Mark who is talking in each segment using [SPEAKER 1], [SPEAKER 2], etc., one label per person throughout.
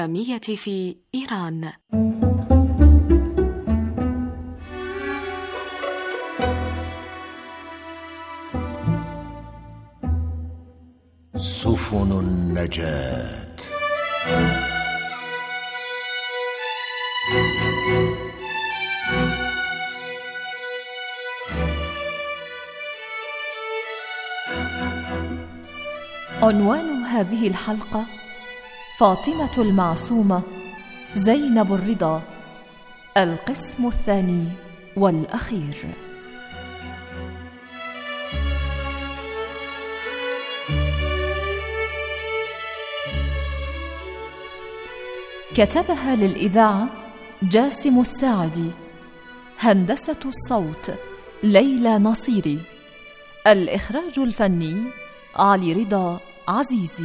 [SPEAKER 1] الإسلامية في إيران.
[SPEAKER 2] سفن النجاة.
[SPEAKER 3] عنوان هذه الحلقة: فاطمة المعصومة زينب الرضا، القسم الثاني والأخير. كتبها للإذاعة جاسم الساعدي، هندسة الصوت ليلى نصيري، الإخراج الفني علي رضا عزيزي.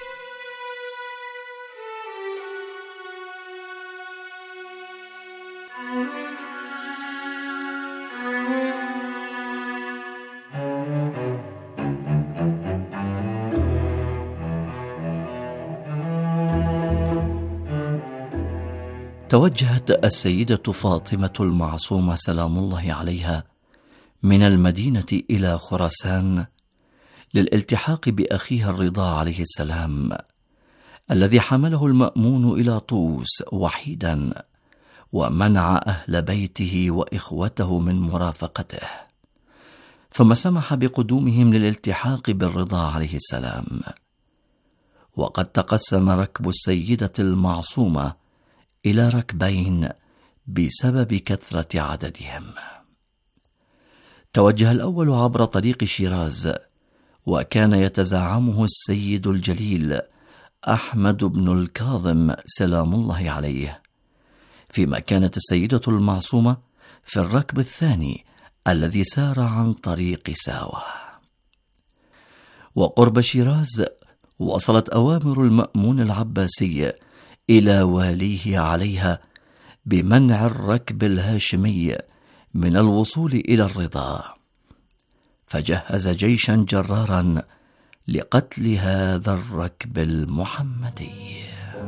[SPEAKER 4] توجهت السيدة فاطمة المعصومة سلام الله عليها من المدينة إلى خراسان للالتحاق بأخيها الرضا عليه السلام، الذي حمله المأمون إلى طوس وحيدا، ومنع أهل بيته وإخوته من مرافقته، ثم سمح بقدومهم للالتحاق بالرضا عليه السلام. وقد تقسم ركب السيدة المعصومة إلى ركبين بسبب كثرة عددهم. توجه الأول عبر طريق شيراز، وكان يتزعمه السيد الجليل أحمد بن الكاظم سلام الله عليه، فيما كانت السيدة المعصومة في الركب الثاني الذي سار عن طريق ساوة. وقرب شيراز وصلت أوامر المأمون العباسي إلى واليه عليها بمنع الركب الهاشمي من الوصول إلى الرضا، فجهز جيشا جرارا لقتل هذا الركب المحمدي.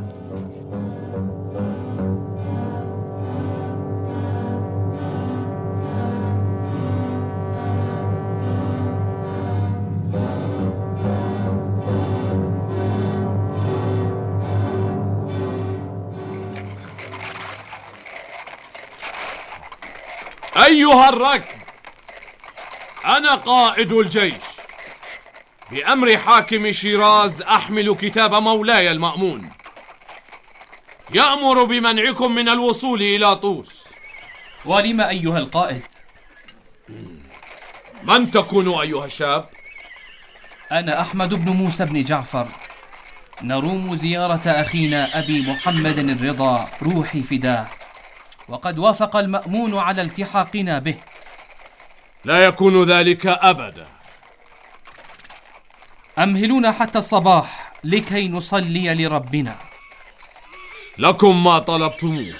[SPEAKER 5] أيها الركب، أنا قائد الجيش، بأمر حاكم شيراز أحمل كتاب مولاي المأمون يأمر بمنعكم من الوصول إلى طوس.
[SPEAKER 6] ولم أيها القائد؟
[SPEAKER 5] من تكون أيها الشاب؟
[SPEAKER 6] أنا أحمد بن موسى بن جعفر، نروم زيارة أخينا أبي محمد الرضا روحي فداه، وقد وافق المأمون على التحاقنا به.
[SPEAKER 5] لا يكون ذلك أبدا.
[SPEAKER 6] أمهلونا حتى الصباح لكي نصلي لربنا.
[SPEAKER 5] لكم ما طلبتموه.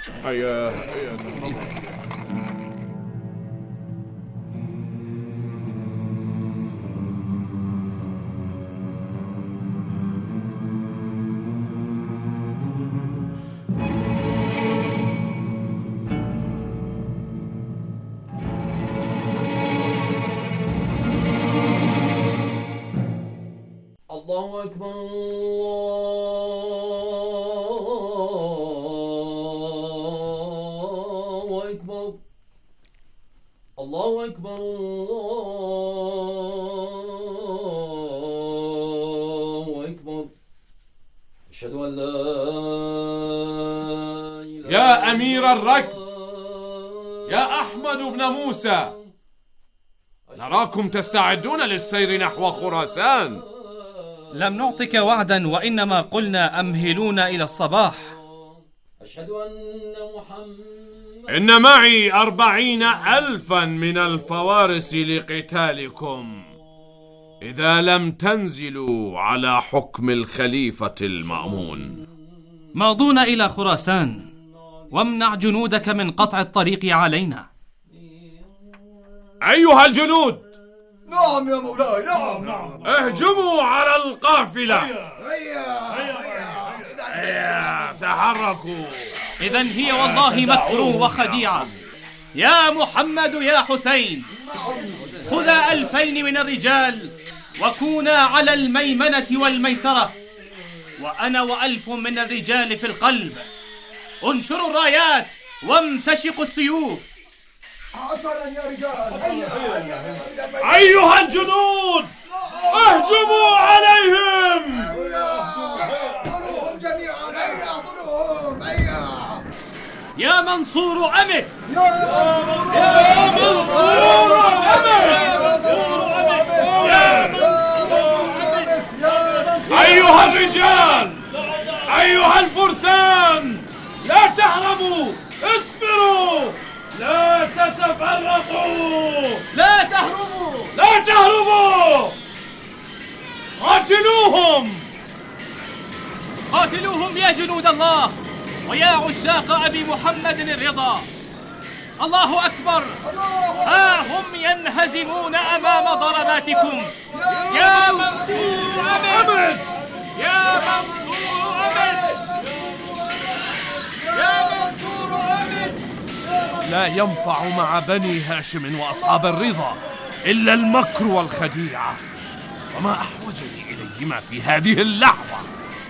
[SPEAKER 7] الله أكبر، الله أكبر، الله أكبر، الله أكبر، أشهد أن لا إله.
[SPEAKER 5] يا أمير الركب، يا أحمد بن موسى، نراكم تستعدون للسير نحو خراسان.
[SPEAKER 6] لم نعطك وعدا، وإنما قلنا أمهلونا إلى الصباح.
[SPEAKER 7] أشهد أن محمد.
[SPEAKER 5] إن معي 40,000 من الفوارس لقتالكم إذا لم تنزلوا على حكم الخليفة المأمون.
[SPEAKER 6] ماضون إلى خراسان، وامنع جنودك من قطع الطريق علينا.
[SPEAKER 5] أيها الجنود،
[SPEAKER 8] نعم يا مولاي، نعم.
[SPEAKER 5] اهجموا على القافلة.
[SPEAKER 8] هيا
[SPEAKER 5] تحركوا.
[SPEAKER 6] إذن هي والله مكر وخديعة. يا محمد يا حسين، خذا 2000 من الرجال وكونا على الميمنة والميسرة، وأنا و1000 من الرجال في القلب. انشروا الرايات وامتشقوا السيوف.
[SPEAKER 5] أيها الجنود، اهجموا عليهم.
[SPEAKER 6] يا منصور أمت،
[SPEAKER 5] يا منصور أمت، أيها الرجال، أيها الفرسان، لا تهربوا، اصبروا، لا تتفرقوا،
[SPEAKER 6] لا تهربوا،
[SPEAKER 5] لا تهربوا، قاتلوهم،
[SPEAKER 6] قاتلوهم يا جنود الله ويا عشاق أبي محمد الرضا. الله أكبر، ها هم ينهزمون أمام ضرباتكم. يا منصور أمد، يا منصور أمد، يا منصور أمد.
[SPEAKER 5] لا ينفع مع بني هاشم وأصحاب الرضا إلا المكر والخديعة، وما أحوجني إليهما في هذه اللحظة.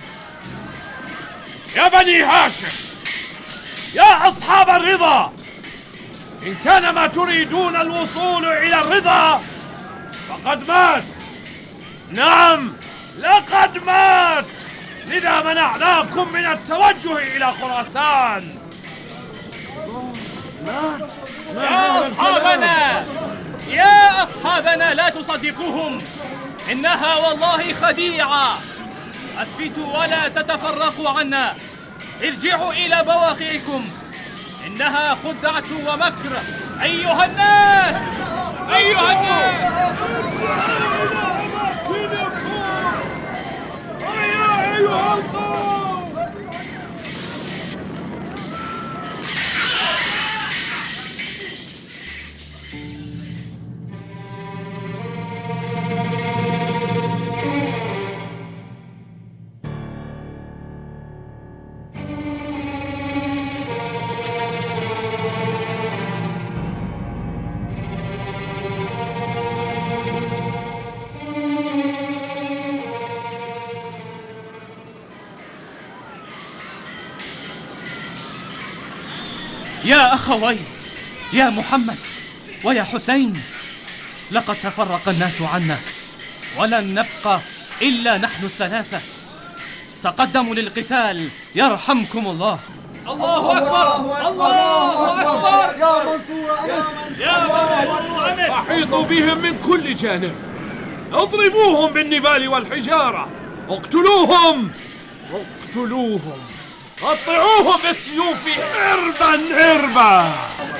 [SPEAKER 5] يا بني هاشم، يا أصحاب الرضا، إن كان ما تريدون الوصول إلى الرضا فقد مات. نعم، لقد مات، لذا منعناكم من التوجه إلى خراسان.
[SPEAKER 6] يا أصحابنا، يا أصحابنا، لا تصدقوهم، إنها والله خديعة. أثبتوا ولا تتفرقوا عنا، ارجعوا إلى بواقعكم، إنها خدعة ومكر. أيها الناس، أيها الناس،
[SPEAKER 5] أيها القوم،
[SPEAKER 6] يا أخوي، يا محمد ويا حسين، لقد تفرق الناس عنا ولن نبقى إلا نحن الثلاثة. تقدموا للقتال يرحمكم الله. الله أكبر، الله أكبر.
[SPEAKER 7] يا منصور أمت،
[SPEAKER 6] يا منصور أمت.
[SPEAKER 5] أحيطوا بهم من كل جانب، اضربوهم بالنبال والحجارة، اقتلوهم، اقتلوهم، قطعوهم بالسيوف إربا إربا.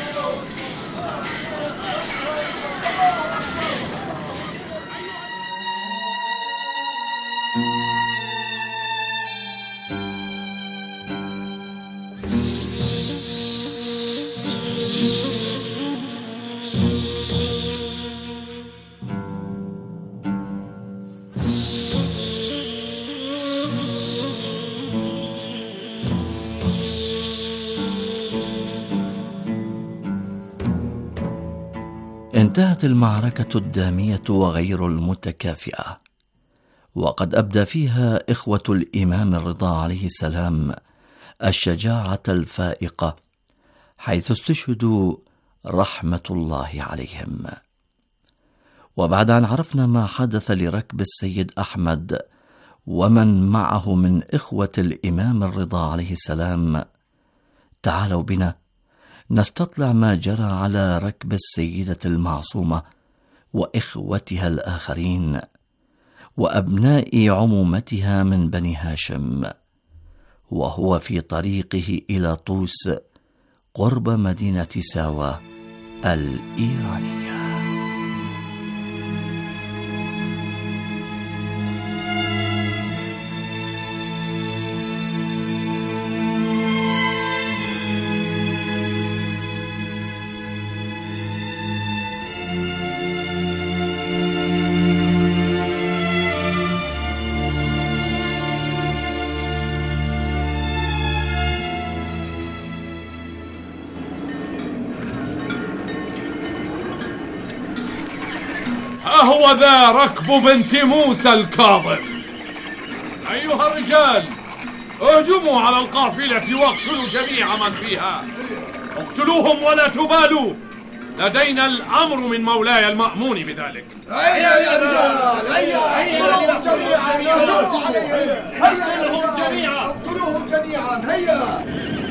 [SPEAKER 4] انتهت المعركة الدامية وغير المتكافئة، وقد أبدى فيها إخوة الإمام الرضا عليه السلام الشجاعة الفائقة، حيث استشهدوا رحمة الله عليهم. وبعد أن عرفنا ما حدث لركب السيد أحمد ومن معه من إخوة الإمام الرضا عليه السلام، تعالوا بنا نستطلع ما جرى على ركب السيدة المعصومة وإخوتها الآخرين وأبناء عمومتها من بني هاشم، وهو في طريقه إلى طوس قرب مدينة ساوى الإيرانية.
[SPEAKER 5] هو ذا ركب بنت موسى الكاظم. أيها الرجال، اهجموا على القافلة واقتلوا جميع من فيها، اقتلوهم ولا تبالوا، لدينا الأمر من مولاي المأمون بذلك.
[SPEAKER 2] هيا يا رجال، هيا اقتلوهم جميعا، اهجموا عليهم، هيا اقتلوهم جميعا، هيا.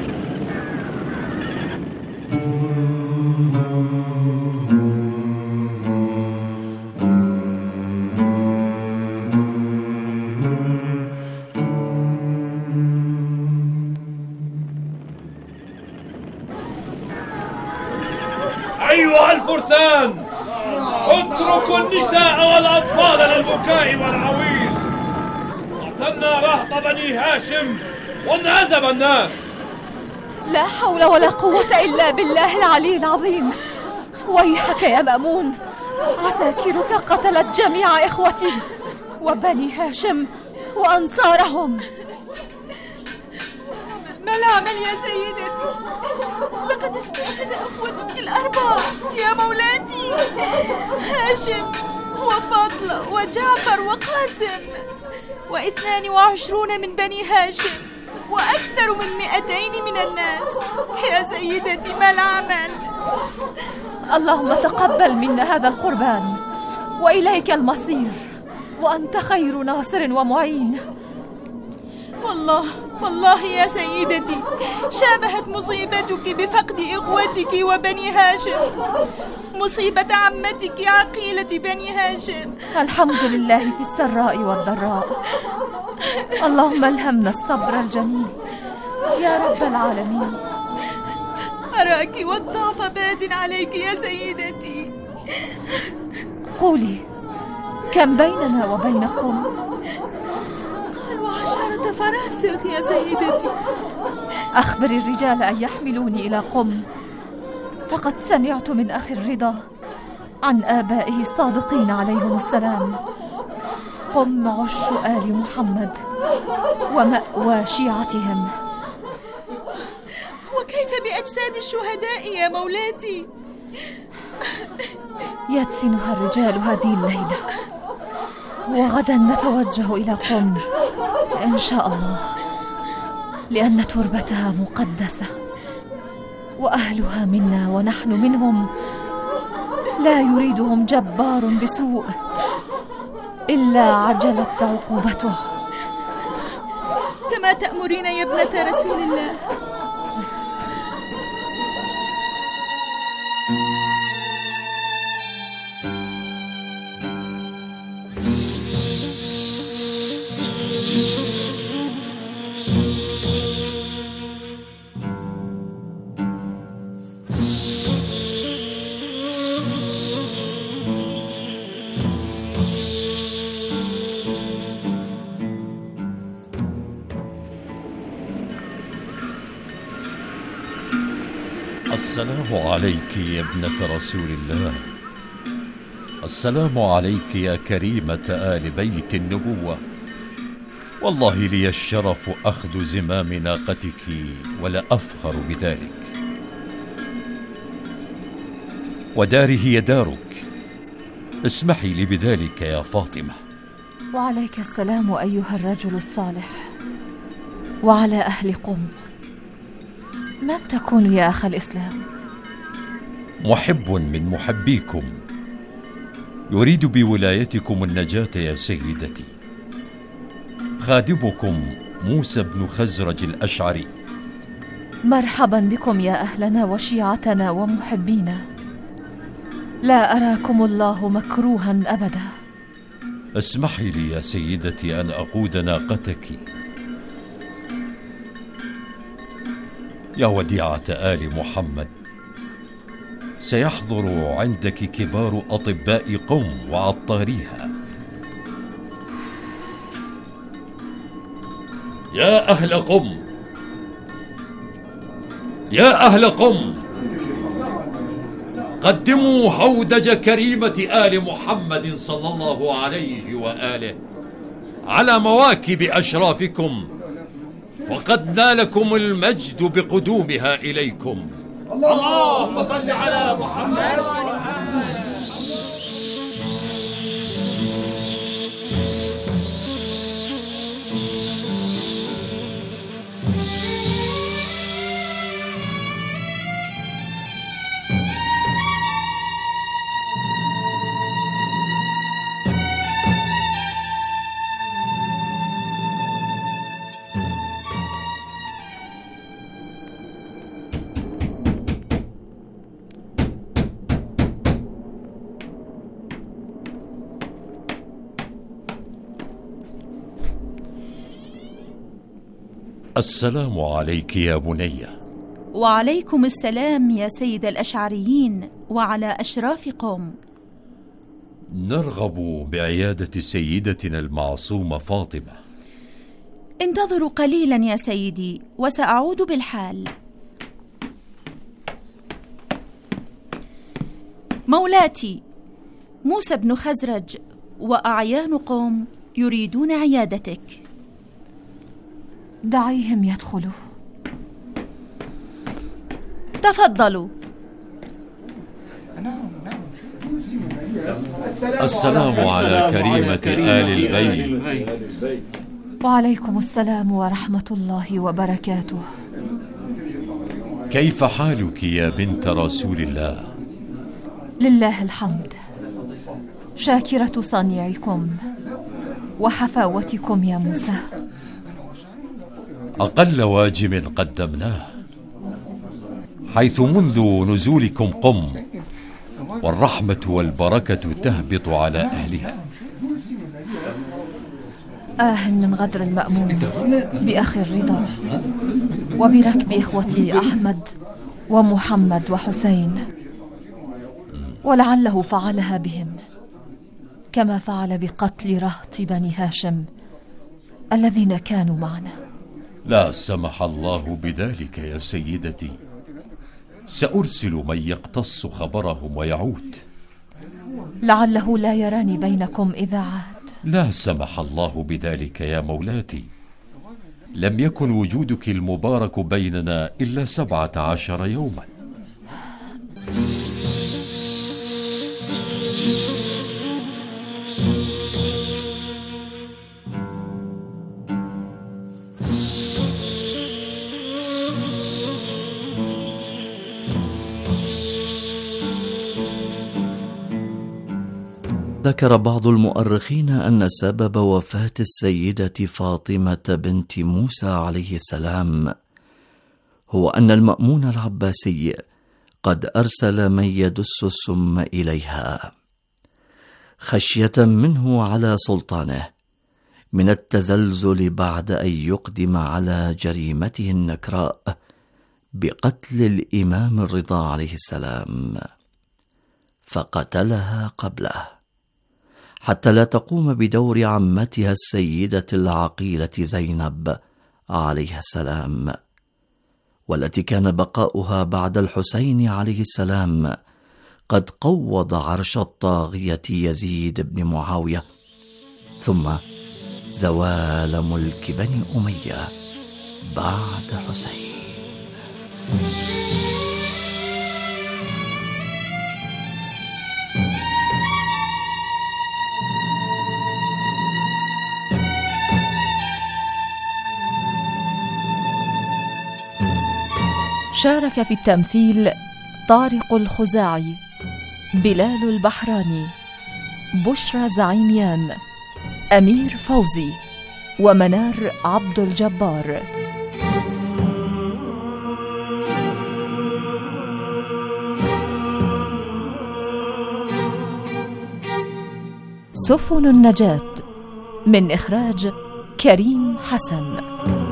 [SPEAKER 5] أيها الفرسان، اتركوا النساء والأطفال للبكاء والعويل. قتلنا رهط بني هاشم وانهزم الناس.
[SPEAKER 3] لا حول ولا قوة إلا بالله العلي العظيم. ويحك يا مأمون، عساكرك قتلت جميع إخوتي وبني هاشم وأنصارهم.
[SPEAKER 8] ما العمل يا سيدتي؟ لقد استشهد أخوتك الأربعة يا مولاتي، هاشم وفضل وجعفر وقاسم، و22 من بني هاشم، وأكثر من 200 من الناس. يا سيدتي ما العمل؟
[SPEAKER 3] اللهم تقبل منا هذا القربان، وإليك المصير، وأنت خير ناصر ومعين.
[SPEAKER 8] والله يا سيدتي شابهت مصيبتك بفقد إخوتك وبني هاشم مصيبة عمتك عقيلة بني هاشم.
[SPEAKER 3] الحمد لله في السراء والضراء. اللهم الهمنا الصبر الجميل يا رب العالمين.
[SPEAKER 8] أراك والضعف باد عليك يا سيدتي.
[SPEAKER 3] قولي، كم بيننا وبينكم؟
[SPEAKER 8] قالوا 10 فراسخ يا سيدتي.
[SPEAKER 3] أخبر الرجال أن يحملوني إلى قم، فقد سمعت من أخي الرضا عن آبائه الصادقين عليهم السلام. قم عش آل محمد ومأوى شيعتهم.
[SPEAKER 8] وكيف بأجساد الشهداء يا مولاتي؟
[SPEAKER 3] يدفنها الرجال هذه الليلة، وغدا نتوجه إلى قم إن شاء الله، لأن تربتها مقدسة، وأهلها منا ونحن منهم. لا يريدهم جبار بسوء إلا عجلت عقوبته.
[SPEAKER 8] كما تأمرين يا ابنة رسول الله.
[SPEAKER 9] السلام عليك يا ابنة رسول الله. السلام عليك يا كريمة آل بيت النبوة. والله لي الشرف أخذ زمام ناقتك، ولا أفخر بذلك. وداري هي دارك، اسمحي لي بذلك يا فاطمة.
[SPEAKER 3] وعليك السلام أيها الرجل الصالح، وعلى أهل قم. من تكون يا أخ الإسلام؟
[SPEAKER 9] محب من محبيكم، يريد بولايتكم النجاة يا سيدتي. خادمكم موسى بن خزرج الأشعري.
[SPEAKER 3] مرحبا بكم يا أهلنا وشيعتنا ومحبينا. لا أراكم الله مكروها أبدا.
[SPEAKER 9] اسمحي لي يا سيدتي أن أقود ناقتك. يا وديعة آل محمد، سيحضر عندك كبار أطباء قم وعطاريها.
[SPEAKER 5] يا أهل قم، يا أهل قم، قدموا هودج كريمة آل محمد صلى الله عليه وآله على مواكب أشرافكم، فقد نالكم المجد بقدومها إليكم.
[SPEAKER 2] اللهم صل على محمد.
[SPEAKER 9] السلام عليك يا بني.
[SPEAKER 3] وعليكم السلام يا سيد الأشعريين وعلى أشراف قوم.
[SPEAKER 9] نرغب بعيادة سيدتنا المعصومة فاطمة.
[SPEAKER 3] انتظروا قليلا يا سيدي وسأعود بالحال. مولاتي، موسى بن خزرج وأعيان قوم يريدون عيادتك.
[SPEAKER 1] دعيهم يدخلوا.
[SPEAKER 3] تفضلوا.
[SPEAKER 9] السلام على كريمة آل البيت.
[SPEAKER 1] وعليكم السلام ورحمة الله وبركاته.
[SPEAKER 9] كيف حالك يا بنت رسول الله؟
[SPEAKER 1] لله الحمد، شاكرة صنيعكم وحفاوتكم يا موسى.
[SPEAKER 9] أقل واجب قدمناه، حيث منذ نزولكم قم والرحمة والبركة تهبط على أهلها.
[SPEAKER 1] من غدر المأمون بأخي الرضا وبركب إخوتي أحمد ومحمد وحسين، ولعله فعلها بهم كما فعل بقتل رهط بني هاشم الذين كانوا معنا.
[SPEAKER 9] لا سمح الله بذلك يا سيدتي، سأرسل من يقتص خبرهم ويعود.
[SPEAKER 1] لعله لا يراني بينكم إذا عاد.
[SPEAKER 9] لا سمح الله بذلك يا مولاتي، لم يكن وجودك المبارك بيننا إلا 17 يوما.
[SPEAKER 4] ذكر بعض المؤرخين أن سبب وفاة السيدة فاطمة بنت موسى عليه السلام هو أن المأمون العباسي قد أرسل من يدس السم إليها خشية منه على سلطانه من التزلزل بعد أن يقدم على جريمته النكراء بقتل الإمام الرضا عليه السلام، فقتلها قبله حتى لا تقوم بدور عمتها السيدة العقيلة زينب عليه السلام، والتي كان بقاؤها بعد الحسين عليه السلام قد قوض عرش الطاغية يزيد بن معاوية، ثم زوال ملك بني أمية بعد حسين.
[SPEAKER 3] شارك في التمثيل طارق الخزاعي، بلال البحراني، بشرى زعيميان، أمير فوزي، ومنار عبد الجبار. سفن النجاة من إخراج كريم حسن.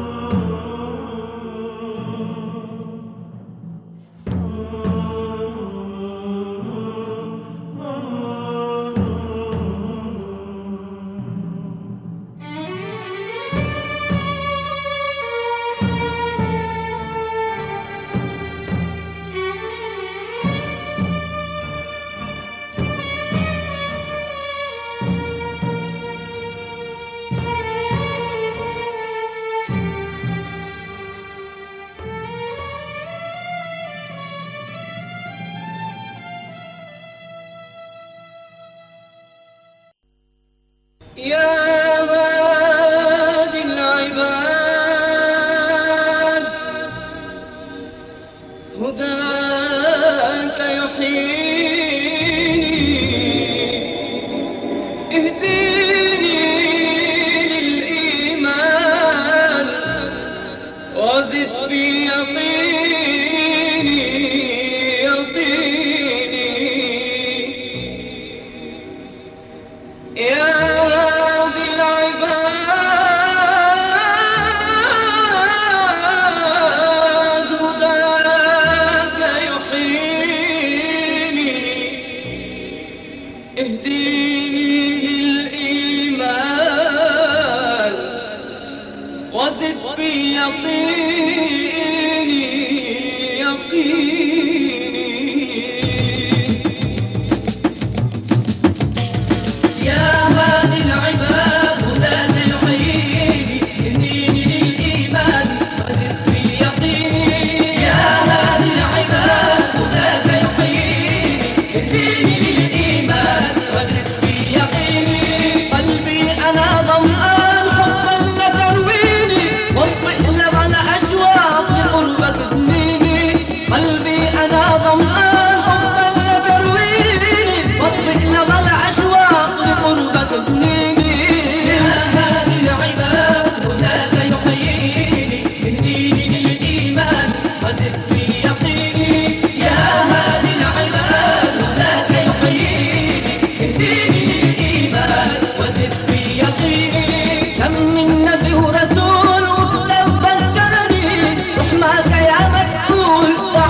[SPEAKER 10] يا هادي العباد هداك يحييني، اهديني للإيمان وزد في يقيني يقيني. يا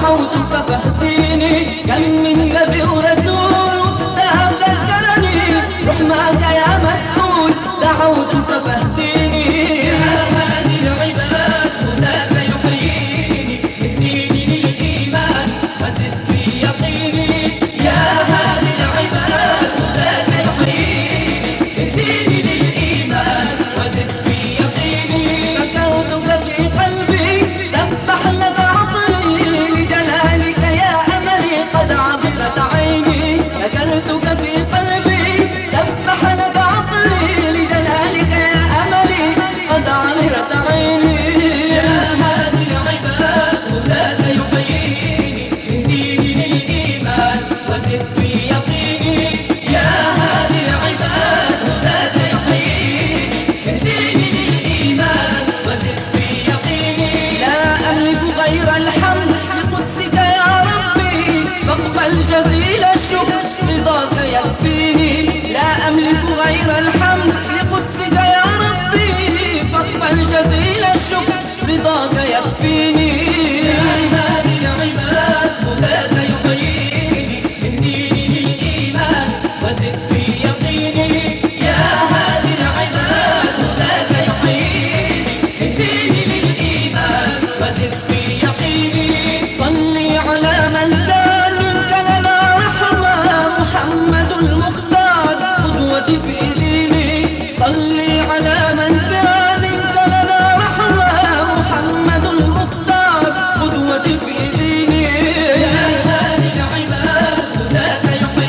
[SPEAKER 10] دعوت ففهديني كم من نبي ورسول ذهب ذكرني رحمك يا مسؤول دعوت ففهديني يا هادي العباد هداك يحييني اهديني للإيمان وزد في يقيني يا هادي العباد هداك يحييني اهديني للإيمان وزد في يقيني ذكرتك في قلبي سبح لك عطري لجلالك يا أملي قد عبرت عيني ذكرتك في قلبي سبح لك عطري لجلالك يا أملي قد عبرت عيني يا هادي العباد هداك يحييني اهديني للإيمان وزد في يقيني يا هادي العباد هداك يحييني اهديني للإيمان وزد في يقيني لا أملك غير الحمد لقدسك يا ربي فاقبل جزيل الشكر رضاك يكفيني لا أملك غير الحمد لقدسك يا ربي فاقبل جزيل الشكر رضاك يكفيني يا هادي العباد هداك يحييني اهديني للإيمان وزد في يقيني يا هادي العباد هداك يحييني اهديني للإيمان وزد في يقيني صلي على من كان منك لنا رحمة محمد المختار قدوتي في ديني صلي على من كان منك لنا رحمة محمد المختار قدوتي في ديني يا هادي العباد هداك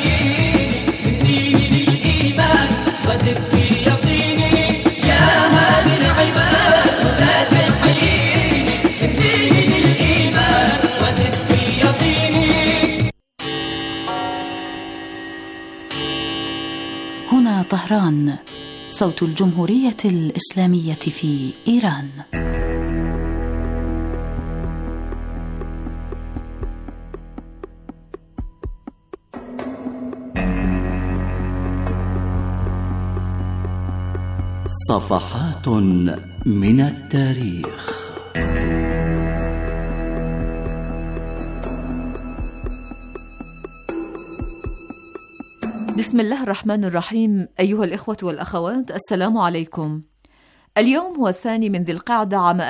[SPEAKER 10] يحييني اهديني للإيمان وزد في يقيني يا هادي العباد هداك يحييني اهديني للإيمان وزد في يقيني.
[SPEAKER 11] هنا طهران، صوت الجمهورية الإسلامية في إيران.
[SPEAKER 4] صفحات من التاريخ.
[SPEAKER 1] بسم الله الرحمن الرحيم. أيها الإخوة والأخوات، السلام عليكم. اليوم هو 2 من ذي القعدة عام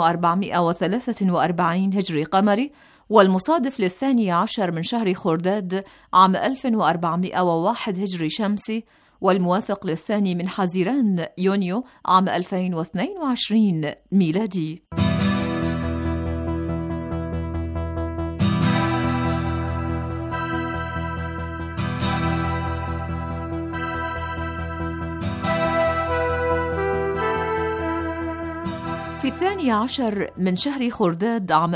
[SPEAKER 1] 1443 هجري قمري، والمصادف ل12 من شهر خرداد عام 1401 هجري شمسي، والموافق ل2 من حزيران يونيو عام 2022 ميلادي. في 12 من شهر خرداد عام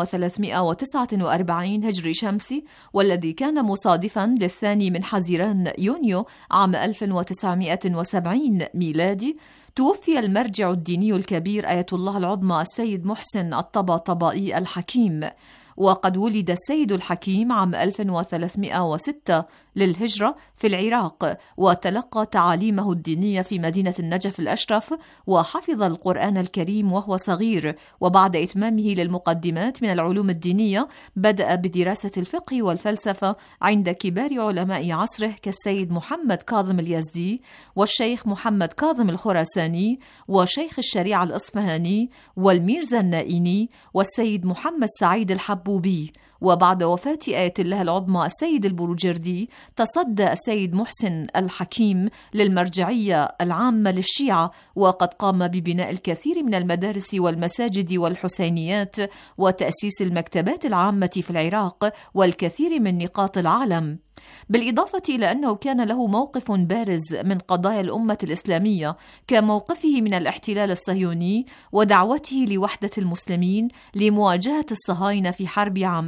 [SPEAKER 1] 1349 هجري شمسي، والذي كان مصادفاً ل2 من حزيران يونيو عام 1970 ميلادي، توفي المرجع الديني الكبير آية الله العظمى السيد محسن الطباطبائي الحكيم. وقد ولد السيد الحكيم عام 1306 للهجرة في العراق، وتلقى تعاليمه الدينية في مدينة النجف الأشرف، وحفظ القرآن الكريم وهو صغير. وبعد إتمامه للمقدمات من العلوم الدينية بدأ بدراسة الفقه والفلسفة عند كبار علماء عصره كالسيد محمد كاظم اليزدي، والشيخ محمد كاظم الخراساني، وشيخ الشريعة الإصفهاني، والميرزا النائيني، والسيد محمد سعيد الحبوبي. وبعد وفاة آية الله العظمى السيد البروجردي، تصدى السيد محسن الحكيم للمرجعية العامة للشيعة، وقد قام ببناء الكثير من المدارس والمساجد والحسينيات، وتأسيس المكتبات العامة في العراق والكثير من نقاط العالم. بالإضافة إلى أنه كان له موقف بارز من قضايا الأمة الإسلامية، كموقفه من الاحتلال الصهيوني ودعوته لوحدة المسلمين لمواجهة الصهاينة في حرب عام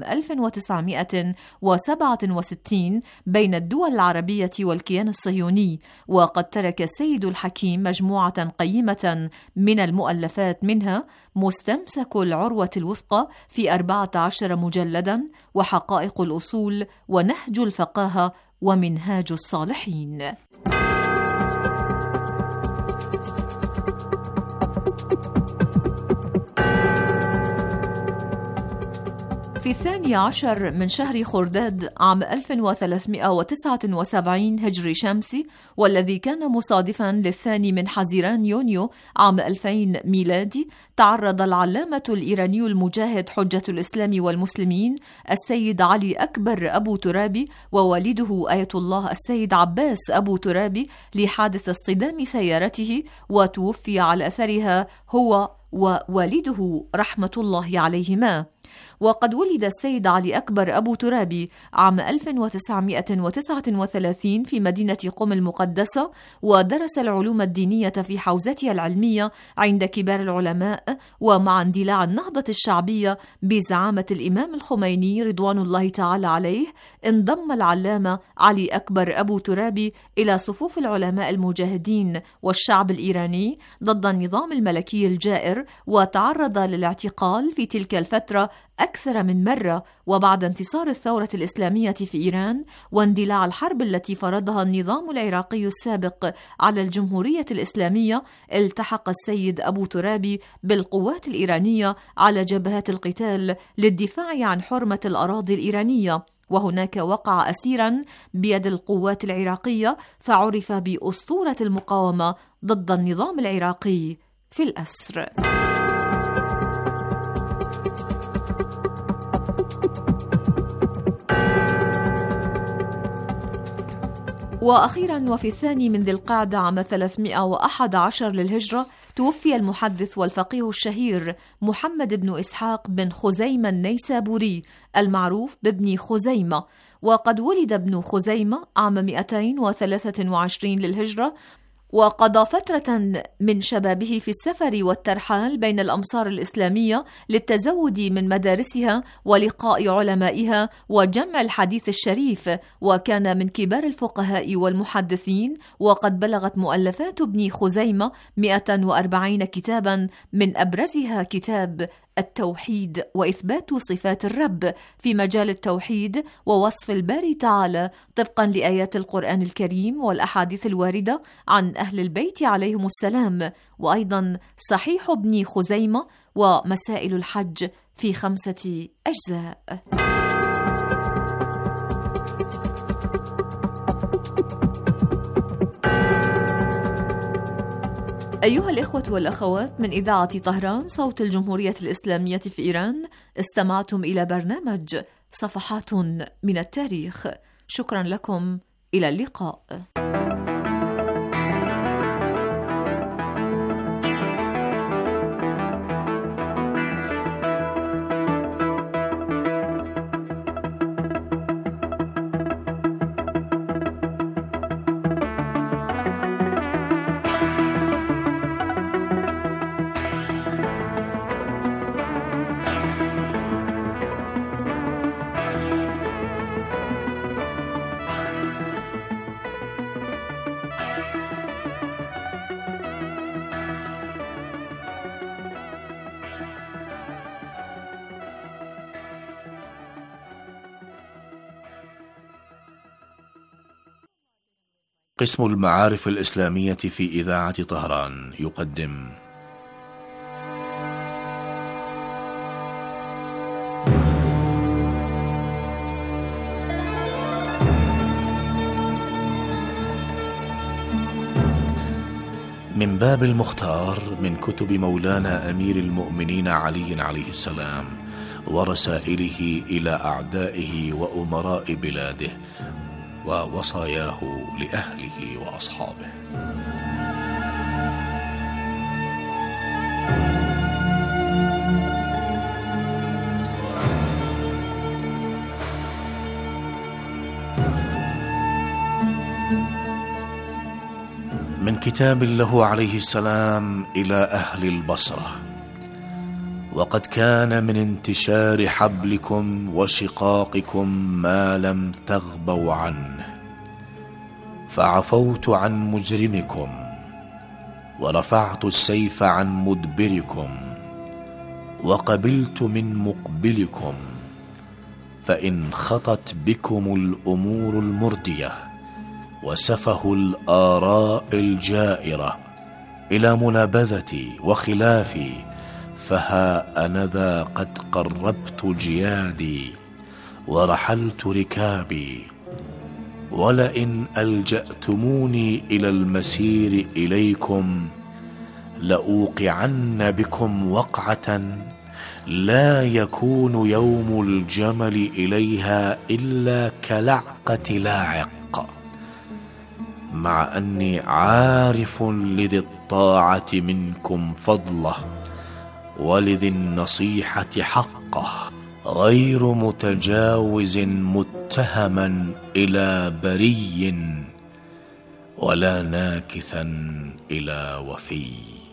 [SPEAKER 1] 1967 بين الدول العربية والكيان الصهيوني. وقد ترك السيد الحكيم مجموعة قيمة من المؤلفات، منها مستمسك العروة الوثقى في 14 مجلدا، وحقائق الأصول، ونهج الفقاهة، ومنهاج الصالحين. في وفي 12 من شهر خرداد عام 1379 هجري شمسي، والذي كان مصادفا للثاني من حزيران يونيو عام 2000 ميلادي، تعرض العلامة الإيراني المجاهد حجة الإسلام والمسلمين السيد علي أكبر أبو ترابي ووالده آية الله السيد عباس أبو ترابي لحادث اصطدام سيارته، وتوفي على أثرها هو ووالده رحمة الله عليهما. وقد ولد السيد علي أكبر أبو ترابي عام 1939 في مدينة قم المقدسة، ودرس العلوم الدينية في حوزتها العلمية عند كبار العلماء. ومع اندلاع النهضة الشعبية بزعامة الإمام الخميني رضوان الله تعالى عليه، انضم العلامة علي أكبر أبو ترابي إلى صفوف العلماء المجاهدين والشعب الإيراني ضد النظام الملكي الجائر، وتعرض للاعتقال في تلك الفترة أكثر من مرة. وبعد انتصار الثورة الإسلامية في إيران واندلاع الحرب التي فرضها النظام العراقي السابق على الجمهورية الإسلامية، التحق السيد أبو ترابي بالقوات الإيرانية على جبهات القتال للدفاع عن حرمة الأراضي الإيرانية، وهناك وقع أسيرا بيد القوات العراقية، فعرف بأسطورة المقاومة ضد النظام العراقي في الأسر. وأخيرا وفي 2 من ذي القعدة عام 311 للهجرة، توفي المحدث والفقيه الشهير محمد بن إسحاق بن خزيمة النيسابوري المعروف بابن خزيمة. وقد ولد ابن خزيمة عام 223 للهجرة، وقضى فترة من شبابه في السفر والترحال بين الأمصار الإسلامية للتزود من مدارسها ولقاء علمائها وجمع الحديث الشريف، وكان من كبار الفقهاء والمحدثين. وقد بلغت مؤلفات ابن خزيمة 140 كتابا، من أبرزها كتاب التوحيد وإثبات صفات الرب في مجال التوحيد ووصف الباري تعالى طبقا لآيات القرآن الكريم والأحاديث الواردة عن أهل البيت عليهم السلام، وأيضا صحيح ابن خزيمة ومسائل الحج في 5 أجزاء. أيها الإخوة والأخوات من إذاعة طهران صوت الجمهورية الإسلامية في إيران، استمعتم إلى برنامج صفحات من التاريخ. شكرا لكم، إلى اللقاء.
[SPEAKER 12] قسم المعارف الإسلامية في إذاعة طهران يقدم من باب المختار من كتب مولانا أمير المؤمنين علي عليه السلام ورسائله إلى أعدائه وأمراء بلاده ووصاياه لأهله وأصحابه. من كتاب له عليه السلام إلى أهل البصرة: وقد كان من انتشار حبلكم وشقاقكم ما لم تغبوا عنه، فعفوت عن مجرمكم ورفعت السيف عن مدبركم وقبلت من مقبلكم، فإن خطت بكم الأمور المردية وسفه الآراء الجائرة إلى منابذتي وخلافي، فها أنا ذا قد قربت جيادي ورحلت ركابي، ولئن ألجأتموني إلى المسير إليكم لأوقعن بكم وقعة لا يكون يوم الجمل إليها إلا كلعقة لاعق، مع أني عارف لذي الطاعة منكم فضله ولذي النصيحة حقه، غير متجاوز متهما إلى بري ولا ناكثا إلى وفي.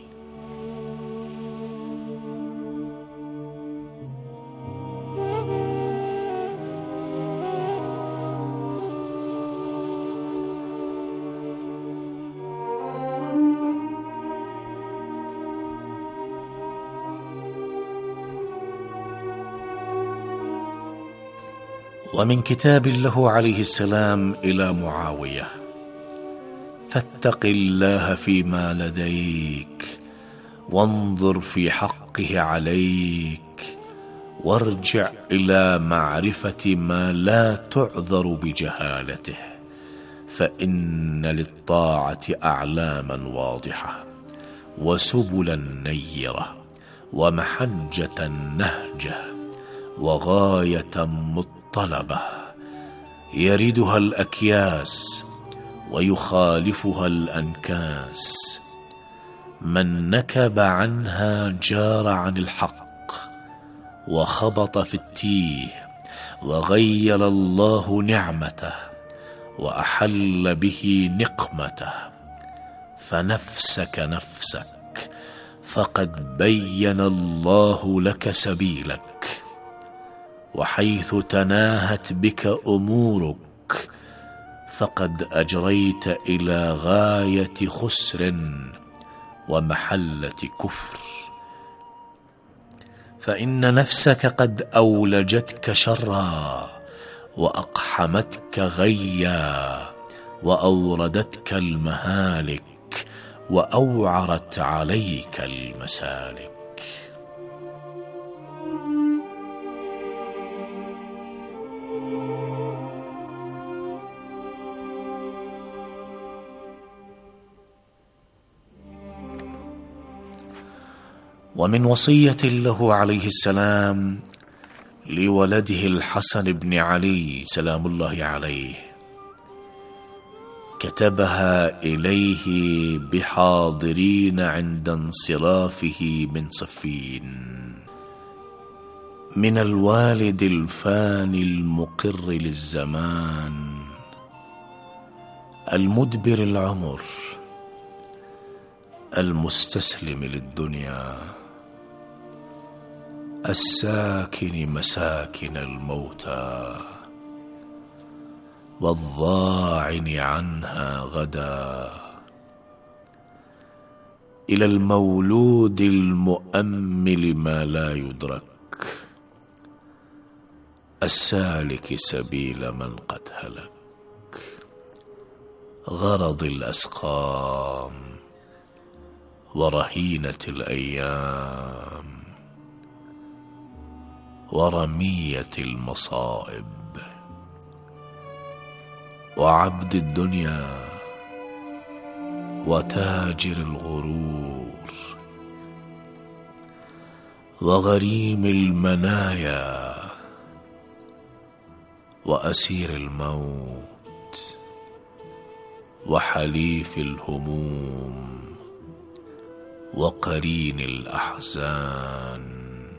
[SPEAKER 12] ومن كتاب له عليه السلام إلى معاوية: فاتق الله فيما لديك وانظر في حقه عليك، وارجع إلى معرفة ما لا تعذر بجهالته، فإن للطاعة أعلاما واضحة وسبلا نيرة ومحجة نهجة وغاية مطلبة يردها الأكياس ويخالفها الأنكاس. من نكب عنها جار عن الحق وخبط في التيه، وغيل الله نعمته وأحل به نقمته. فنفسك نفسك، فقد بين الله لك سبيلك، وحيث تناهت بك أمورك فقد أجريت إلى غاية خسر ومحلة كفر. فإن نفسك قد أولجتك شرا وأقحمتك غيا وأوردتك المهالك وأوعرت عليك المسالك. ومن وصية له عليه السلام لولده الحسن بن علي سلام الله عليه، كتبها إليه بحاضرين عند انصرافه من صفين: من الوالد الفاني المقر للزمان، المدبر العمر، المستسلم للدنيا، الساكن مساكن الموتى، والضاعن عنها غدا، إلى المولود المؤمل ما لا يدرك، السالك سبيل من قد هلك، غرض الأسقام ورهينة الأيام ورمية المصائب، وعبد الدنيا وتاجر الغرور، وغريم المنايا وأسير الموت، وحليف الهموم وقرين الأحزان،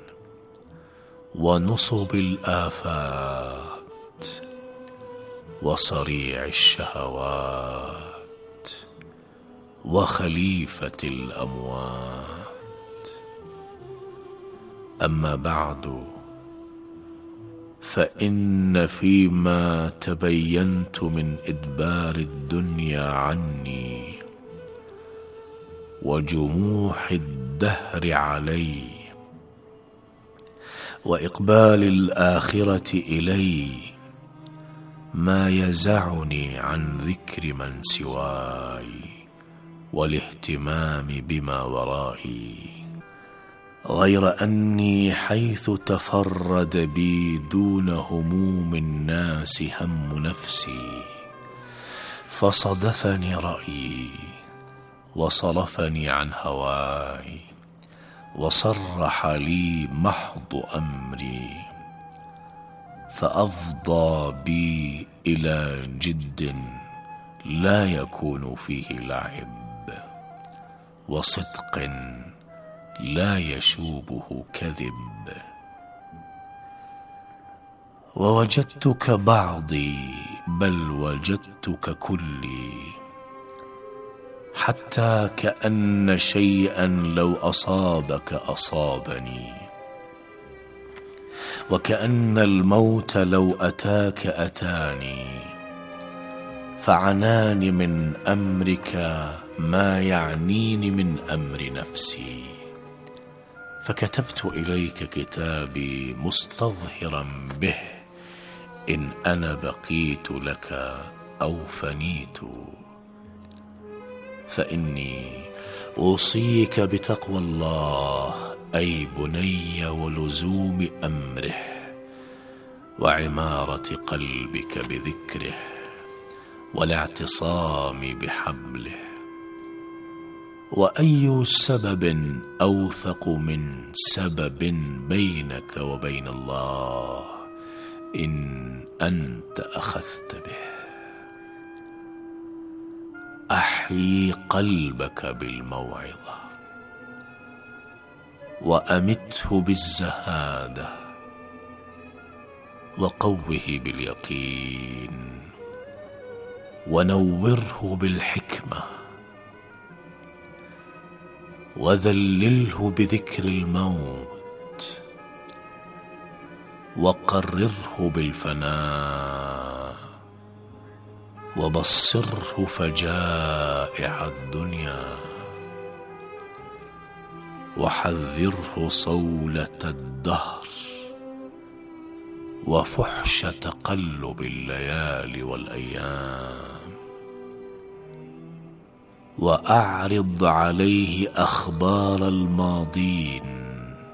[SPEAKER 12] ونصب الآفات وصريع الشهوات، وخليفة الأموات. أما بعد، فإن فيما تبينت من إدبار الدنيا عني وجموح الدهر علي وإقبال الآخرة إلي ما يزعني عن ذكر من سواي والاهتمام بما ورائي، غير أني حيث تفرد بي دون هموم الناس هم نفسي، فصدفني رأيي وصرفني عن هواي، وصرح لي محض أمري، فأفضى بي إلى جد لا يكون فيه لعب، وصدق لا يشوبه كذب. ووجدتك بعضي بل وجدتك كلي، حتى كأن شيئا لو أصابك أصابني، وكأن الموت لو أتاك أتاني، فعناني من أمرك ما يعنيني من أمر نفسي، فكتبت إليك كتابي مستظهرا به إن أنا بقيت لك أو فنيت. فإني أوصيك بتقوى الله أي بني، ولزوم أمره، وعمارة قلبك بذكره، والاعتصام بحبله. وأي سبب أوثق من سبب بينك وبين الله إن أنت أخذت به. أحيي قلبك بالموعظة، وأمته بالزهادة، وقوه باليقين، ونوره بالحكمة، وذلله بذكر الموت، وقرره بالفناء، وبصره فجائع الدنيا، وحذره صولة الدهر، وفحش تقلب الليالي والأيام، وأعرض عليه أخبار الماضين،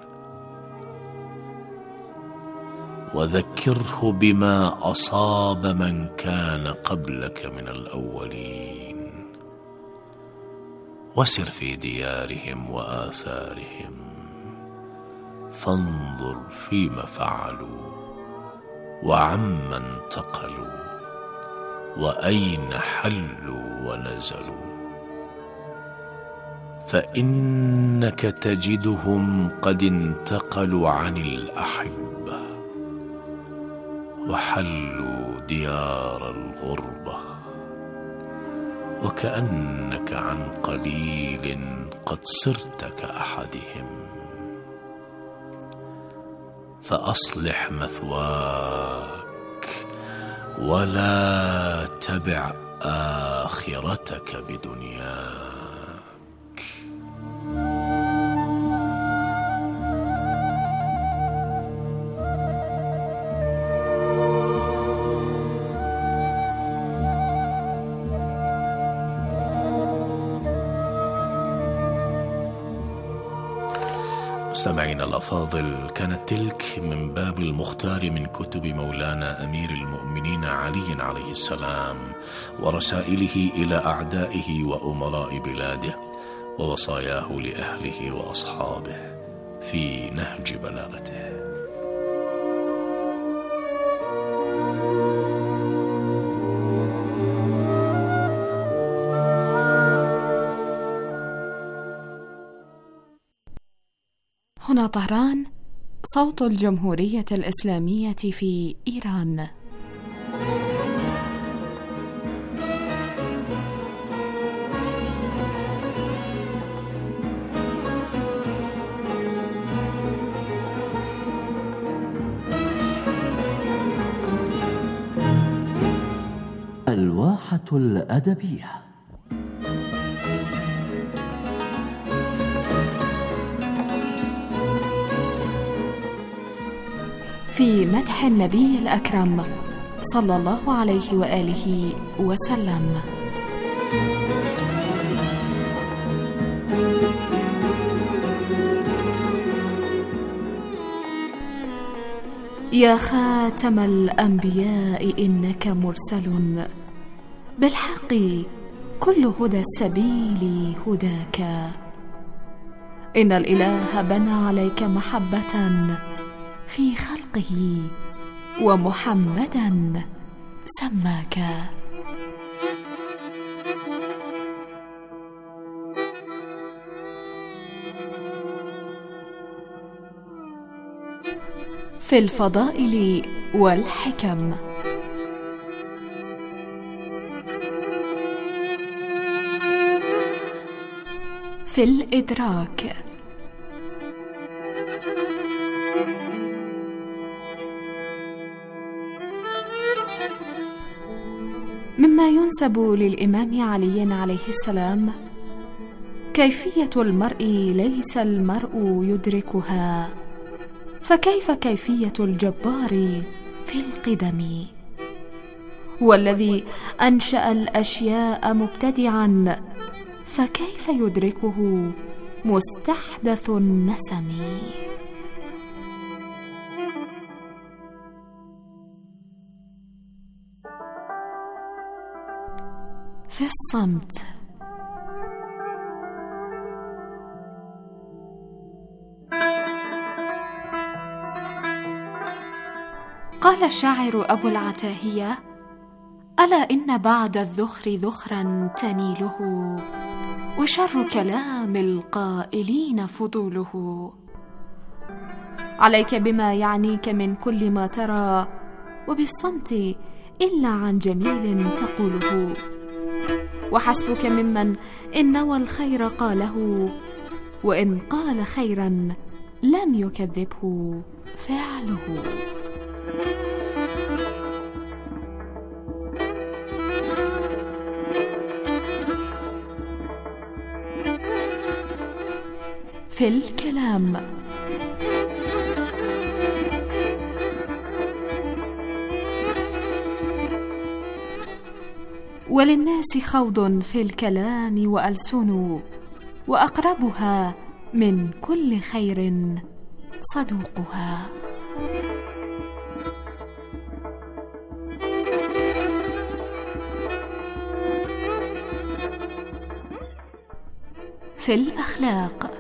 [SPEAKER 12] وذكره بما أصاب من كان قبلك من الأولين، وسر في ديارهم وآثارهم، فانظر فيما فعلوا، وعمن انتقلوا، وأين حلوا ونزلوا، فإنك تجدهم قد انتقلوا عن الأحبة، وحلوا ديار الغربة، وكأنك عن قليل قد صرت كأحدهم. فأصلح مثواك، ولا تبع آخرتك بدنياك. مستمعينا الأفاضل، كانت تلك من باب المختار من كتب مولانا أمير المؤمنين علي عليه السلام، ورسائله إلى أعدائه وأمراء بلاده، ووصاياه لأهله وأصحابه في نهج بلاغته.
[SPEAKER 13] هنا طهران، صوت الجمهورية الإسلامية في إيران.
[SPEAKER 4] الواحة الأدبية.
[SPEAKER 13] في مدح النبي الأكرم صلى الله عليه وآله وسلم. يا خاتم الأنبياء إنك مرسل بالحق، كل هدى السبيل هداك. إن الإله بنى عليك محبة في خلقه، ومحمدا سماك. في الفضائل والحكم. في الإدراك. مما ينسب للإمام علي عليه السلام: كيفية المرء ليس المرء يدركها، فكيف كيفية الجبار في القدم؟ والذي أنشأ الأشياء مبتدعا، فكيف يدركه مستحدث النسم؟ في الصمت. قال الشاعر أبو العتاهية: ألا إن بعد الذخر ذخرا تنيله، وشر كلام القائلين فضوله. عليك بما يعنيك من كل ما ترى، وبالصمت إلا عن جميل تقوله. وحسبك ممن إن نوى الخير قاله، وإن قال خيرا لم يكذبه فعله. في الكلام. وللناس خوض في الكلام وألسن، وأقربها من كل خير صدوقها. في الأخلاق.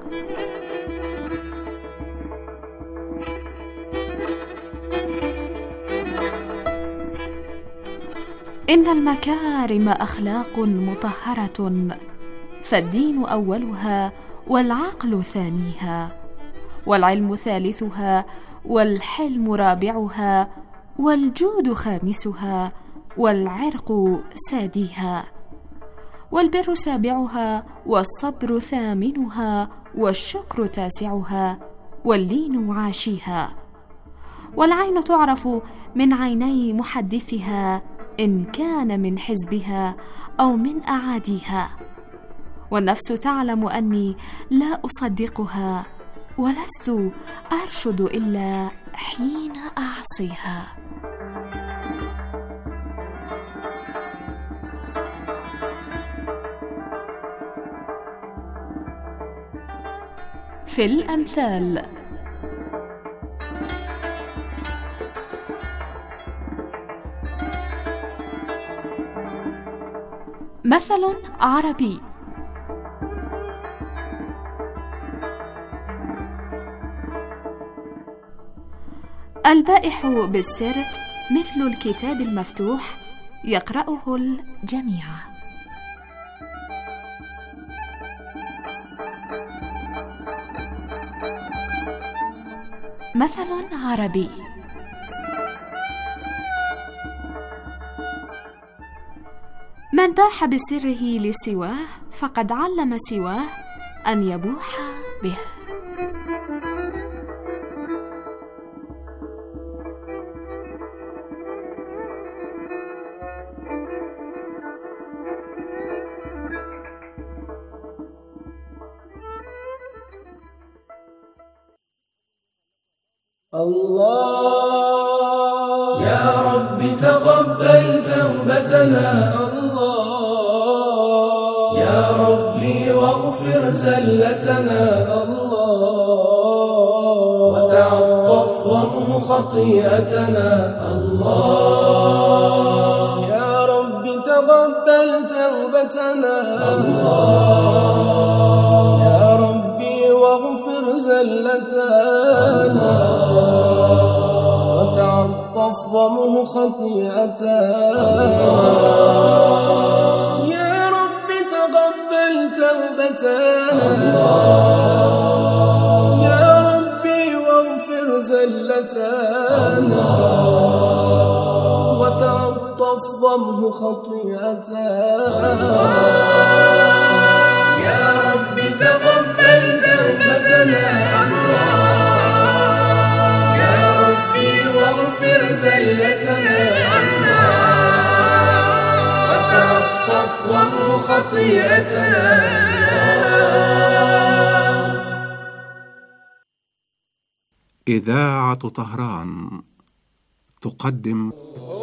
[SPEAKER 13] إن المكارم أخلاق مطهرة، فالدين أولها، والعقل ثانيها، والعلم ثالثها، والحلم رابعها، والجود خامسها، والعرق ساديها، والبر سابعها، والصبر ثامنها، والشكر تاسعها، واللين عاشيها. والعين تعرف من عيني محدثها، إن كان من حزبها أو من أعاديها. والنفس تعلم أني لا أصدقها، ولست أرشد إلا حين أعصيها. في الأمثال. مثل عربي: البائح بالسر مثل الكتاب المفتوح، يقرأه الجميع. مثل عربي: من باح بسره لسواه، فقد علم سواه أن يبوح به.
[SPEAKER 10] الله يا رب تقبل توبتنا، الله يا ربي واغفر زلتنا، الله وتعطف خطيئتنا. الله يا رب تقبل توبتنا. الله يا ربي واغفر زلتنا وتعطف ضمه خطيئتنا. يا رب تقبل توبتنا. يا ربي واغفر زلتنا وتعطف ضمه خطيئتنا. يا رب تقبل توبتنا. يا ربي واغفر زلتنا وتعطف ضمه خطيئتنا.
[SPEAKER 14] إذاعة طهران تقدم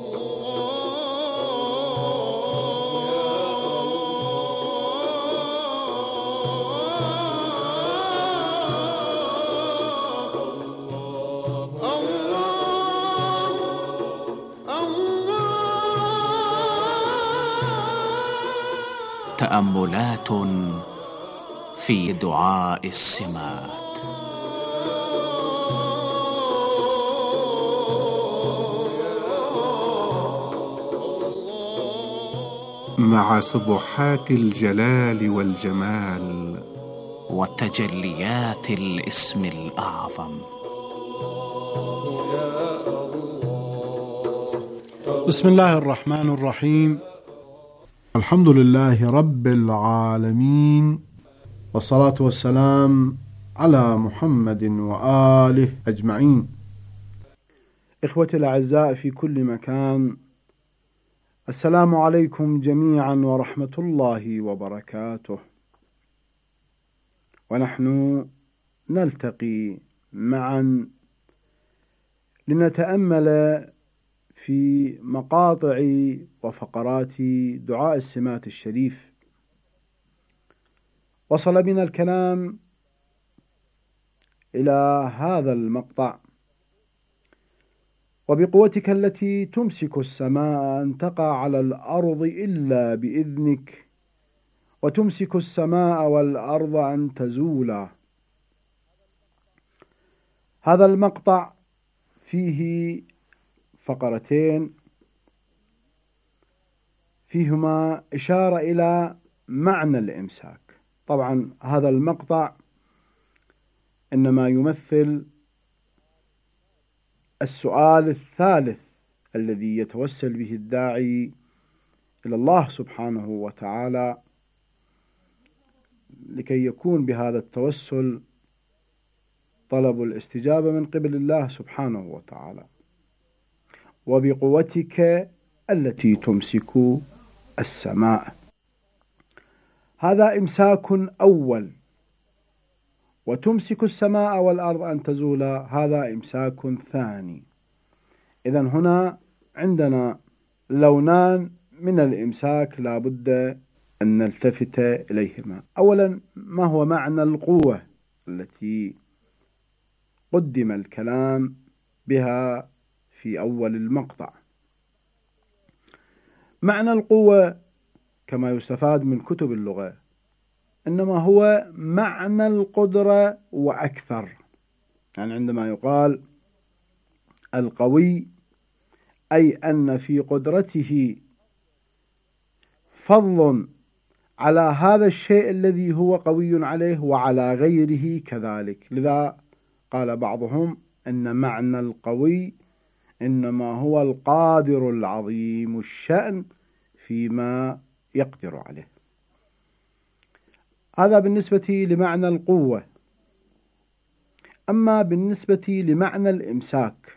[SPEAKER 14] تأملات في دعاء السمات. مع سبحات الجلال والجمال وتجليات الاسم الأعظم.
[SPEAKER 15] بسم الله الرحمن الرحيم. الحمد لله رب العالمين، والصلاة والسلام على محمد وآله أجمعين. إخوتي الأعزاء في كل مكان، السلام عليكم جميعا ورحمة الله وبركاته. ونحن نلتقي معا لنتأمل في مقاطع وفقرات دعاء السمات الشريف. وصل بنا الكلام إلى هذا المقطع: وبقوتك التي تمسك السماء أن تقع على الأرض إلا بإذنك، وتمسك السماء والأرض أن تزولا. هذا المقطع فيه فقرتين فيهما إشارة إلى معنى الإمساك. طبعا هذا المقطع إنما يمثل السؤال الثالث الذي يتوسل به الداعي إلى الله سبحانه وتعالى، لكي يكون بهذا التوسل طلب الاستجابة من قبل الله سبحانه وتعالى. وبقوتك التي تمسك السماء، هذا إمساك أول. وتمسك السماء والأرض أن تزولا، هذا إمساك ثاني. إذن هنا عندنا لونان من الإمساك لا بد أن نلتفت إليهما. أولا، ما هو معنى القوة التي قدم الكلام بها في أول المقطع؟ معنى القوة كما يستفاد من كتب اللغة إنما هو معنى القدرة وأكثر. يعني عندما يقال القوي أي أن في قدرته فضل على هذا الشيء الذي هو قوي عليه وعلى غيره كذلك. لذا قال بعضهم أن معنى القوي إنما هو القادر العظيم الشأن فيما يقدر عليه. هذا بالنسبة لمعنى القوة. أما بالنسبة لمعنى الإمساك: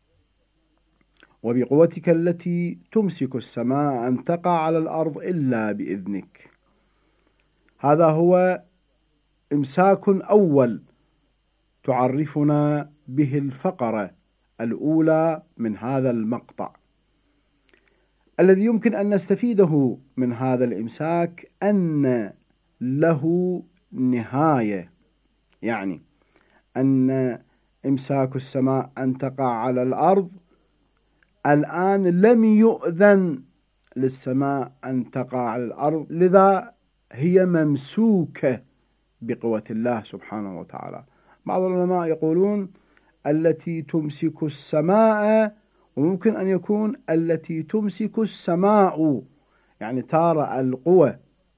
[SPEAKER 15] وبقوتك التي تمسك السماء أن تقع على الأرض إلا بإذنك، هذا هو إمساك أول تعرفنا به الفقرة الأولى من هذا المقطع. الذي يمكن أن نستفيده من هذا الإمساك أن له نهاية، يعني أن إمساك السماء أن تقع على الأرض، الآن لم يؤذن للسماء أن تقع على الأرض، لذا هي ممسوكة بقوة الله سبحانه وتعالى. بعض العلماء يقولون التي تمسك السماء، وممكن أن يكون التي تمسك السماء، يعني ترى القوة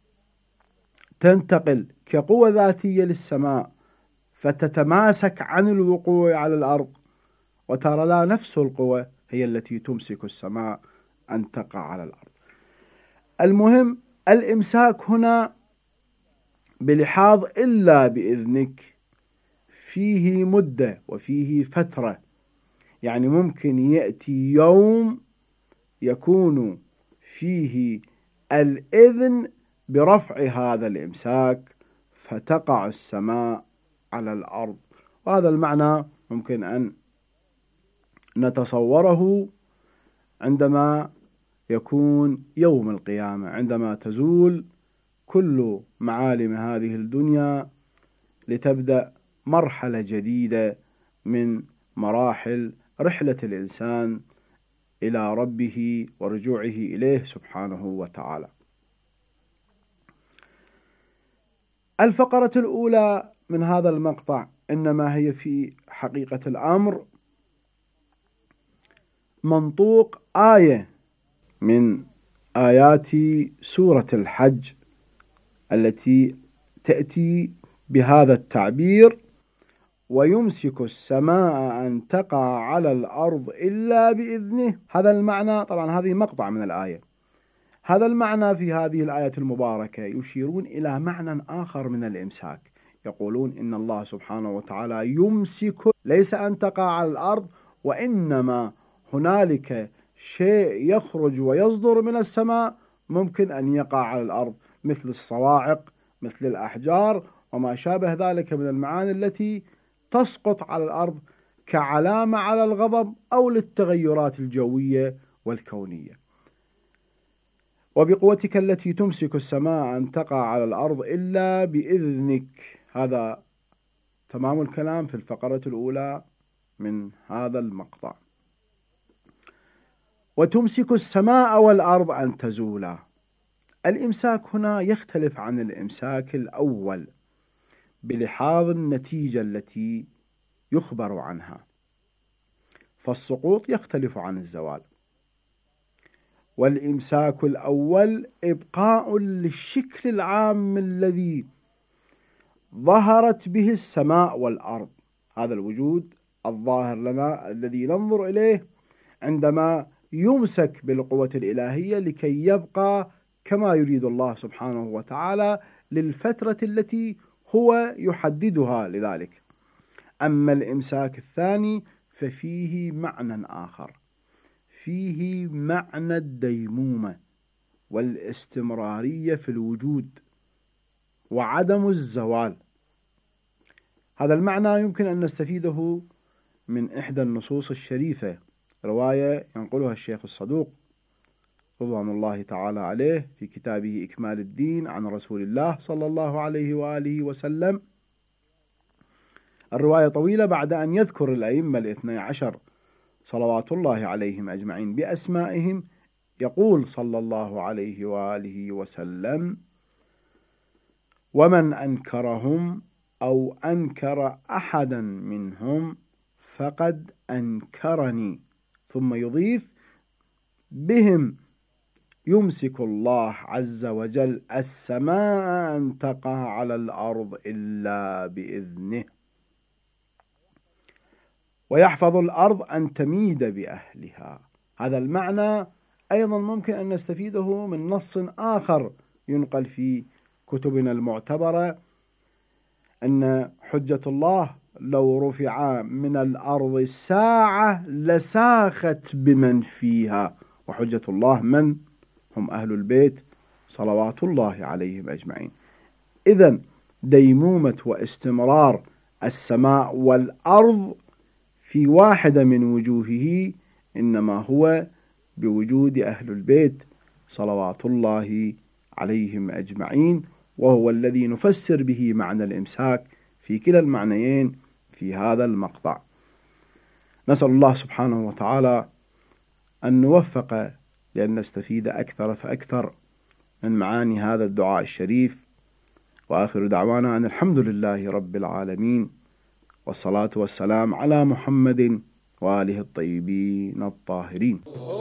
[SPEAKER 15] تنتقل كقوة ذاتية للسماء فتتماسك عن الوقوع على الأرض، وترى لا نفس القوة هي التي تمسك السماء أن تقع على الأرض. المهم الإمساك هنا بلحاظ إلا بإذنك فيه مدة وفيه فترة، يعني ممكن يأتي يوم يكون فيه الإذن برفع هذا الإمساك فتقع السماء على الأرض، وهذا المعنى ممكن أن نتصوره عندما يكون يوم القيامة، عندما تزول كل معالم هذه الدنيا لتبدأ مرحلة جديدة من مراحل رحلة الإنسان إلى ربه ورجوعه إليه سبحانه وتعالى. الفقرة الأولى من هذا المقطع إنما هي في حقيقة الأمر منطوق آية من آيات سورة الحج التي تأتي بهذا التعبير: ويمسك السماء أن تقع على الأرض إلا بإذنه. هذا المعنى، طبعا هذه مقطع من الآية، هذا المعنى في هذه الآية المباركة يشيرون إلى معنى آخر من الإمساك. يقولون إن الله سبحانه وتعالى يمسك ليس أن تقع على الأرض، وإنما هنالك شيء يخرج ويصدر من السماء ممكن أن يقع على الأرض، مثل الصواعق، مثل الأحجار وما شابه ذلك من المعاني التي تسقط على الأرض كعلامة على الغضب أو للتغيرات الجوية والكونية. وبقوتك التي تمسك السماء أن تقع على الأرض إلا بإذنك. هذا تمام الكلام في الفقرة الأولى من هذا المقطع. وتمسك السماء والأرض أن تزولا. الإمساك هنا يختلف عن الإمساك الأول بلحاظ النتيجة التي يخبر عنها، فالسقوط يختلف عن الزوال. والإمساك الأول إبقاء للشكل العام الذي ظهرت به السماء والأرض، هذا الوجود الظاهر لنا الذي ننظر إليه عندما يمسك بالقوة الإلهية لكي يبقى كما يريد الله سبحانه وتعالى للفترة التي هو يحددها لذلك. أما الإمساك الثاني ففيه معنى آخر، فيه معنى الديمومة والاستمرارية في الوجود وعدم الزوال. هذا المعنى يمكن أن نستفيده من إحدى النصوص الشريفة، رواية ينقلها الشيخ الصدوق رضوان الله تعالى عليه في كتابه إكمال الدين عن رسول الله صلى الله عليه وآله وسلم. الرواية طويلة بعد أن يذكر الأئمة الاثني عشر صلوات الله عليهم أجمعين بأسمائهم، يقول صلى الله عليه وآله وسلم: ومن أنكرهم أو أنكر أحدا منهم فقد أنكرني. ثم يضيف: بهم يمسك الله عز وجل السماء أن تقع على الأرض إلا بإذنه، ويحفظ الأرض أن تميد بأهلها. هذا المعنى أيضا ممكن أن نستفيده من نص آخر ينقل في كتبنا المعتبرة، أن حجة الله لو رفع من الأرض ساعة لساخت بمن فيها. وحجة الله من؟ هم أهل البيت صلوات الله عليهم أجمعين. إذن ديمومة واستمرار السماء والأرض في واحدة من وجوهه إنما هو بوجود أهل البيت صلوات الله عليهم أجمعين، وهو الذي نفسر به معنى الإمساك في كلا المعنيين في هذا المقطع. نسأل الله سبحانه وتعالى أن نوفق لأن نستفيد أكثر فأكثر من معاني هذا الدعاء الشريف. وآخر دعوانا أن الحمد لله رب العالمين، والصلاة والسلام على محمد وآله الطيبين الطاهرين.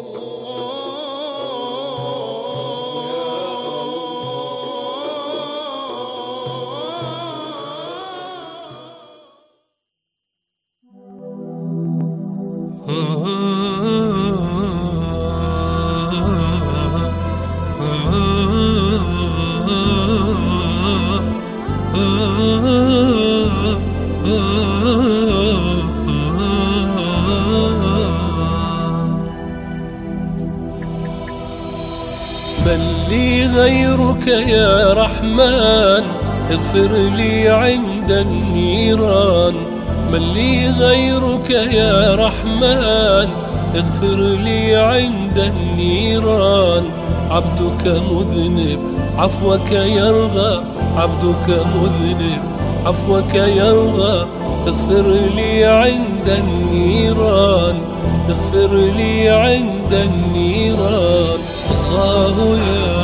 [SPEAKER 10] من لي غيرك يا رحمن اغفر لي عند النيران. من لي غيرك يا رحمن اغفر لي عند النيران. عبدك مذنب عفوك يرغى، عبدك مذنب عفوك يرغى. اغفر لي عند النيران، اغفر لي عند النيران. الله يا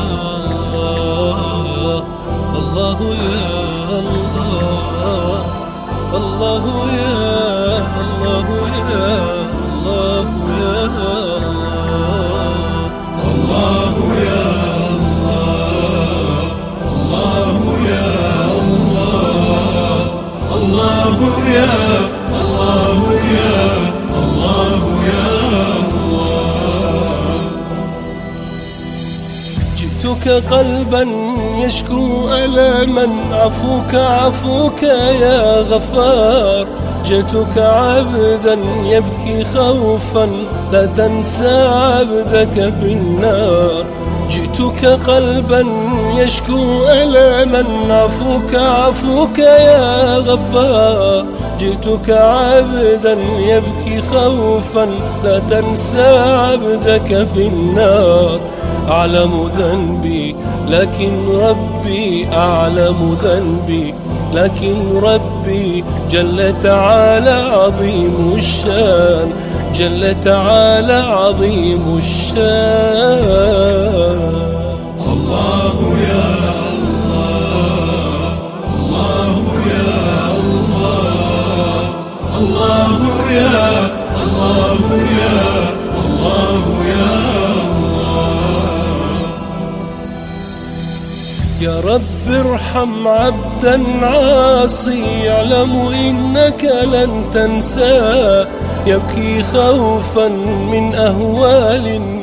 [SPEAKER 10] الله، الله يا الله، الله يا الله يا الله يا الله، الله يا الله، الله يا الله، الله يا الله يا الله يا جئتك قلبا يشكو ألاما، عفوك عفوك يا غفار. جئتك عبدا يبكي خوفا، لا تنسى عبدك في النار. جئتك قلبا يشكو ألاما، عفوك عفوك يا غفار. جئتك عبدا يبكي خوفا، لا تنسى عبدك في النار. أعلم ذنبي لكن ربي أعلم ذنبي، لكن ربي جل تعالى عظيم الشان، جل تعالى عظيم الشان. الله يا الله، الله يا الله، الله يا الله يا الله يا يا رب ارحم عبدا عاصي، يعلم إنك لن تنساه. يبكي خوفا من أهوال